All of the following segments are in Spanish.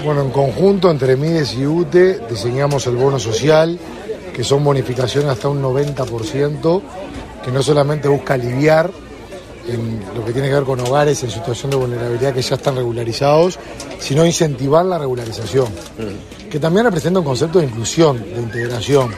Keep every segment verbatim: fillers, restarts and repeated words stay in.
Bueno, en conjunto entre Mides y U T E diseñamos el bono social, que son bonificaciones hasta un noventa por ciento, que no solamente busca aliviar en lo que tiene que ver con hogares en situación de vulnerabilidad que ya están regularizados, sino incentivar la regularización, que también representa un concepto de inclusión, de integración.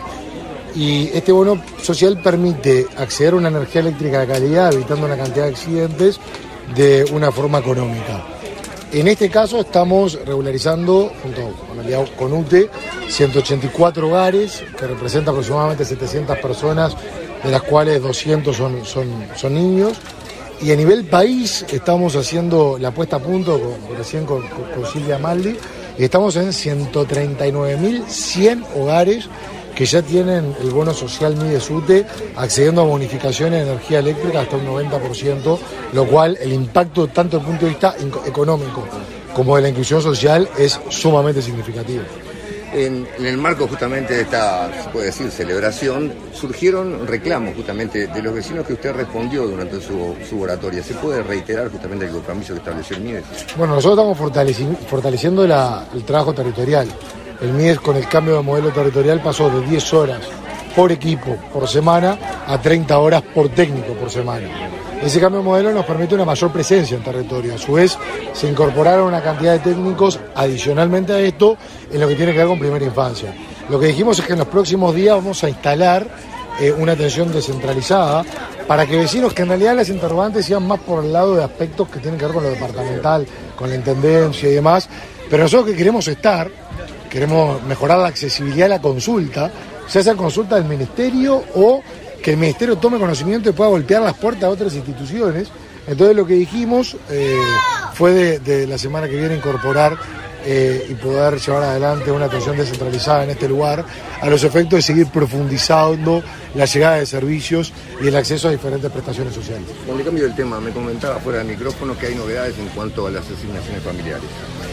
Y este bono social permite acceder a una energía eléctrica de calidad, evitando una cantidad de accidentes de una forma económica. En este caso estamos regularizando, junto con, con U T E, ciento ochenta y cuatro hogares, que representa aproximadamente setecientas personas, de las cuales doscientos son, son, son niños. Y a nivel país estamos haciendo la puesta a punto, con, recién con, con, con Silvia Maldi, y estamos en ciento treinta y nueve mil cien hogares que ya tienen el bono social Mides U T E, accediendo a bonificaciones de energía eléctrica hasta un noventa por ciento, lo cual el impacto tanto desde el punto de vista económico como de la inclusión social es sumamente significativo. En, en el marco justamente de esta, se puede decir, celebración, surgieron reclamos justamente de los vecinos que usted respondió durante su, su oratoria. ¿Se puede reiterar justamente el compromiso que estableció el Mides? Bueno, nosotros estamos fortaleci- fortaleciendo la, el trabajo territorial. El Mides, con el cambio de modelo territorial, pasó de diez horas por equipo por semana a treinta horas por técnico por semana. Ese cambio de modelo nos permite una mayor presencia en territorio. A su vez, se incorporaron una cantidad de técnicos adicionalmente a esto en lo que tiene que ver con primera infancia. Lo que dijimos es que en los próximos días vamos a instalar eh, una atención descentralizada para que vecinos, que en realidad las interrogantes sean más por el lado de aspectos que tienen que ver con lo departamental, con la intendencia y demás, pero nosotros que queremos estar, queremos mejorar la accesibilidad a la consulta, ya sea consulta del ministerio o que el ministerio tome conocimiento y pueda golpear las puertas a otras instituciones. Entonces lo que dijimos eh, fue de, de la semana que viene incorporar eh, y poder llevar adelante una atención descentralizada en este lugar, a los efectos de seguir profundizando la llegada de servicios y el acceso a diferentes prestaciones sociales. Con el cambio del tema, me comentaba fuera del micrófono que hay novedades en cuanto a las asignaciones familiares.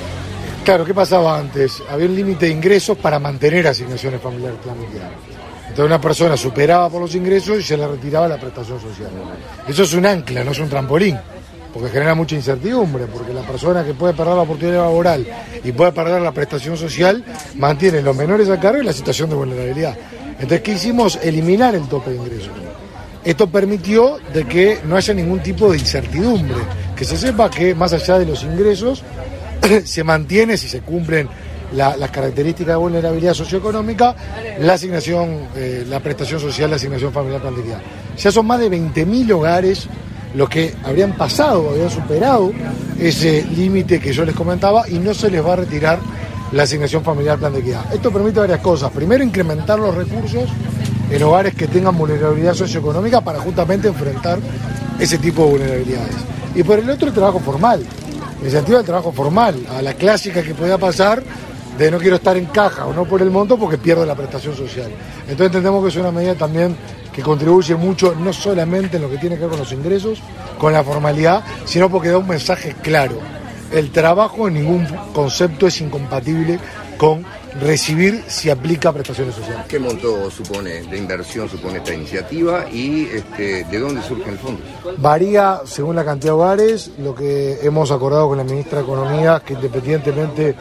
Claro, ¿qué pasaba antes? Había un límite de ingresos para mantener asignaciones familiares familiares. Entonces una persona superaba por los ingresos y se le retiraba la prestación social. Eso es un ancla, no es un trampolín, porque genera mucha incertidumbre, porque la persona que puede perder la oportunidad laboral y puede perder la prestación social mantiene los menores a cargo y la situación de vulnerabilidad. Entonces, ¿qué hicimos? Eliminar el tope de ingresos. Esto permitió de que no haya ningún tipo de incertidumbre, que se sepa que más allá de los ingresos se mantiene, si se cumplen La, las características de vulnerabilidad socioeconómica, la asignación, eh, la prestación social, la asignación familiar planificada. Ya son más de veinte mil hogares los que habrían pasado, habían superado ese límite que yo les comentaba y no se les va a retirar la asignación familiar plan de equidad. Esto permite varias cosas. Primero, incrementar los recursos en hogares que tengan vulnerabilidad socioeconómica para justamente enfrentar ese tipo de vulnerabilidades. Y por el otro, el trabajo formal. El incentivo del trabajo formal, a la clásica que podía pasar de no quiero estar en caja o no por el monto porque pierdo la prestación social. Entonces entendemos que es una medida también que contribuye mucho, no solamente en lo que tiene que ver con los ingresos, con la formalidad, sino porque da un mensaje claro. El trabajo en ningún concepto es incompatible con recibir si aplica prestaciones sociales. ¿Qué monto supone de inversión supone esta iniciativa y este, de dónde surge el fondo? Varía según la cantidad de hogares. Lo que hemos acordado con la ministra de Economía, que independientemente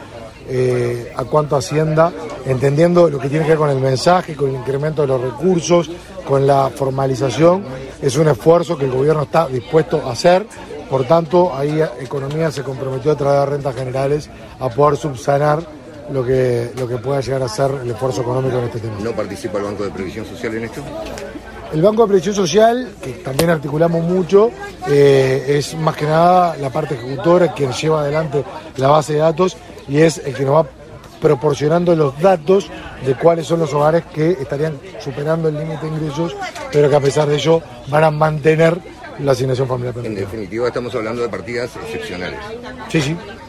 Eh, a cuánto ascienda, entendiendo lo que tiene que ver con el mensaje, con el incremento de los recursos, con la formalización, es un esfuerzo que el gobierno está dispuesto a hacer. Por tanto, ahí Economía se comprometió a través de rentas generales a poder subsanar lo que, lo que pueda llegar a ser el esfuerzo económico en este tema. ¿No participa el Banco de Previsión Social en esto? El Banco de Previsión Social, que también articulamos mucho, eh, es más que nada la parte ejecutora quien lleva adelante la base de datos y es el que nos va proporcionando los datos de cuáles son los hogares que estarían superando el límite de ingresos, pero que a pesar de ello van a mantener la asignación familiar. En definitiva, estamos hablando de partidas excepcionales. Sí, sí.